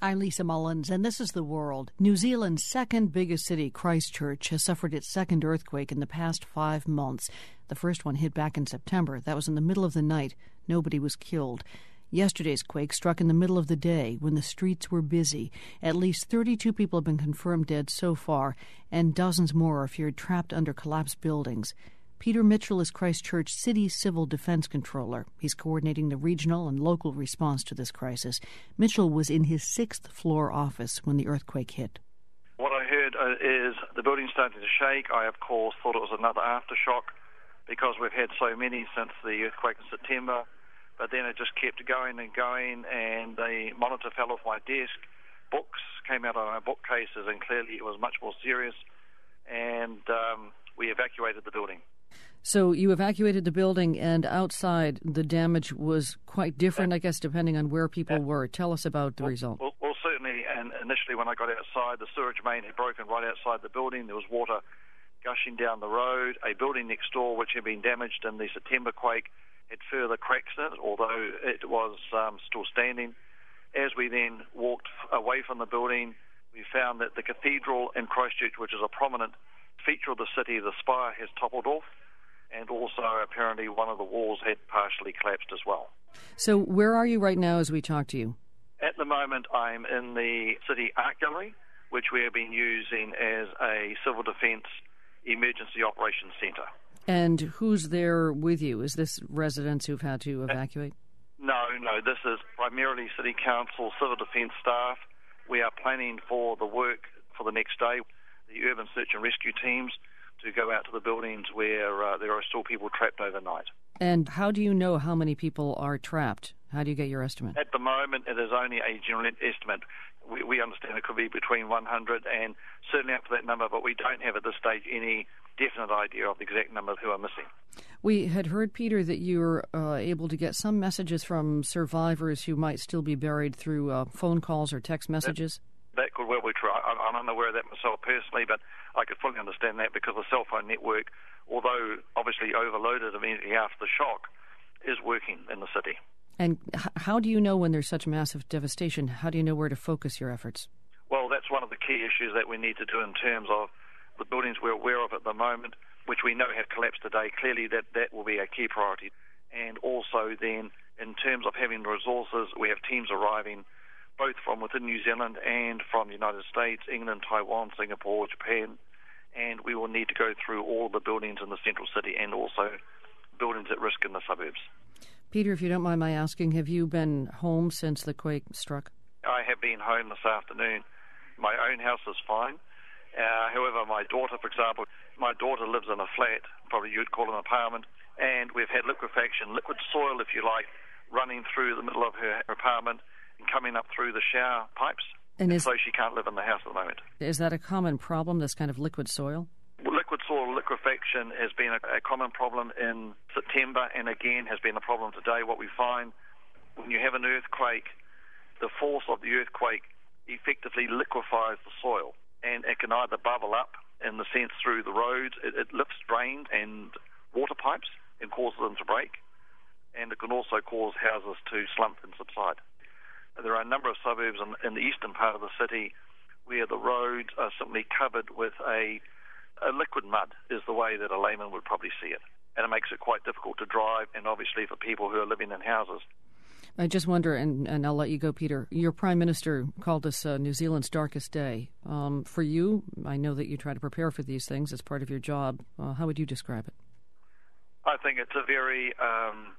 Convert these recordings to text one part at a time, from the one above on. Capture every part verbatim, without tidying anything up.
I'm Lisa Mullins, and this is The World. New Zealand's second biggest city, Christchurch, has suffered its second earthquake in the past five months. The first one hit back in September. That was in the middle of the night. Nobody was killed. Yesterday's quake struck in the middle of the day when the streets were busy. At least thirty-two people have been confirmed dead so far, and dozens more are feared trapped under collapsed buildings. Peter Mitchell is Christchurch City Civil Defense Controller. He's coordinating the regional and local response to this crisis. Mitchell was in his sixth floor office when the earthquake hit. What I heard uh, is the building starting to shake. I, of course, thought it was another aftershock because we've had so many since the earthquake in September. But then it just kept going and going, and the monitor fell off my desk. Books came out of my bookcases, and clearly it was much more serious. And um, we evacuated the building. So you evacuated the building, and outside the damage was quite different, I guess, depending on where people were. Tell us about the well, result. Well, well, certainly, and initially when I got outside, the sewage main had broken right outside the building. There was water gushing down the road. A building next door, which had been damaged in the September quake, had further cracks in it, although it was um, still standing. As we then walked away from the building, we found that the cathedral in Christchurch, which is a prominent feature of the city, the spire has toppled off. And also, apparently, one of the walls had partially collapsed as well. So where are you right now as we talk to you? At the moment, I'm in the City Art Gallery, which we have been using as a civil defence emergency operations centre. And who's there with you? Is this residents who've had to evacuate? Uh, no, no. This is primarily City Council civil defence staff. We are planning for the work for the next day, the urban search and rescue teams, to go out to the buildings where uh, there are still people trapped overnight. And how do you know how many people are trapped? How do you get your estimate? At the moment, it is only a general estimate. We, we understand it could be between one hundred and certainly up to that number, but we don't have at this stage any definite idea of the exact number who are missing. We had heard, Peter, that you were uh, able to get some messages from survivors who might still be buried through uh, phone calls or text messages. That, that could well be true. I, I'm unaware of that myself personally, but I could fully understand that because the cell phone network, although obviously overloaded immediately after the shock, is working in the city. And h- how do you know when there's such massive devastation? How do you know where to focus your efforts? Well, that's one of the key issues that we need to do in terms of the buildings we're aware of at the moment, which we know have collapsed today. Clearly that, that will be a key priority. And also then, in terms of having resources, we have teams arriving both from within New Zealand and from the United States, England, Taiwan, Singapore, Japan, and we will need to go through all the buildings in the central city and also buildings at risk in the suburbs. Peter, if you don't mind my asking, have you been home since the quake struck? I have been home this afternoon. My own house is fine. Uh, however, my daughter, for example, my daughter lives in a flat, probably you'd call an apartment, and we've had liquefaction, liquid soil, if you like, running through the middle of her apartment and coming up through the shower pipes. And, is, and so she can't live in the house at the moment. Is that a common problem, this kind of liquid soil? Well, liquid soil liquefaction has been a, a common problem in September and again has been a problem today. What we find when you have an earthquake, the force of the earthquake effectively liquefies the soil, and it can either bubble up in the sense through the roads, it, it lifts drains and water pipes and causes them to break, and it can also cause houses to slump and subside. There are a number of suburbs in, in the eastern part of the city where the roads are simply covered with a, a liquid mud, is the way that a layman would probably see it. And it makes it quite difficult to drive, and obviously for people who are living in houses. I just wonder, and, and I'll let you go, Peter, your Prime Minister called this uh, New Zealand's darkest day. Um, for you, I know that you try to prepare for these things as part of your job. Uh, how would you describe it? I think it's a very... Um,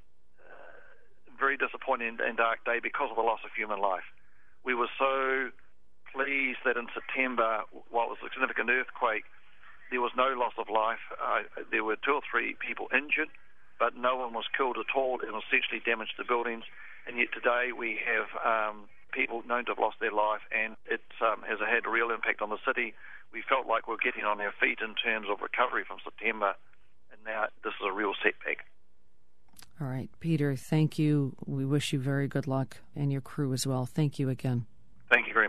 very disappointing and dark day because of the loss of human life. We were so pleased that in September, while it was a significant earthquake, there was no loss of life. Uh, there were two or three people injured, but no one was killed at all and essentially damaged the buildings. And yet today we have um, people known to have lost their life, and it um, has had a real impact on the city. We felt like we were getting on our feet in terms of recovery from September, and now this is a real setback. All right, Peter, thank you. We wish you very good luck, and your crew as well. Thank you again. Thank you very much.